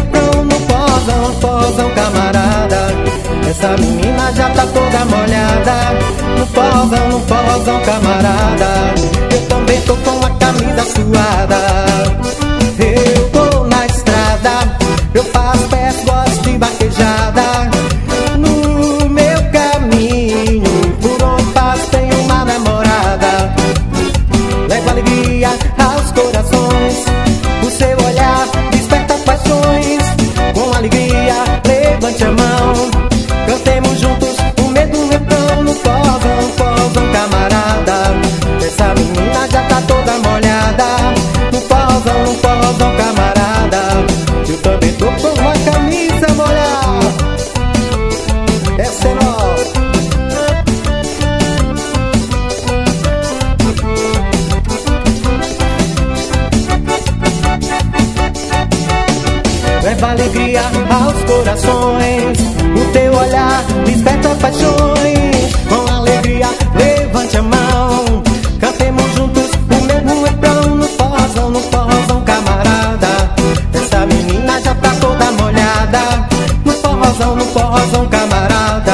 refrão no posão, camarada. Essa menina já tá toda molhada. No posão, camarada. Eu também tô com a camisa suada. Eu tô na estrada, eu faço pés, gosto de vaquejada. No meu caminho, por onde passo tem uma namorada. Levo alegria aos corações, o seu olhar desperta paixões. Com alegria, levante a mão, cantemos juntos o mesmo refrão. No posão, camarada. Essa menina já tá toda molhada. No posão, camarada. Eu também tô com uma camisa molhada. Essa é nós. Leva alegria aos corações, o teu olhar desperta paixões. Com alegria, levante a mão, cantemos juntos o mesmo refrão. No posão, camarada. Essa menina já tá toda molhada. No posão, camarada.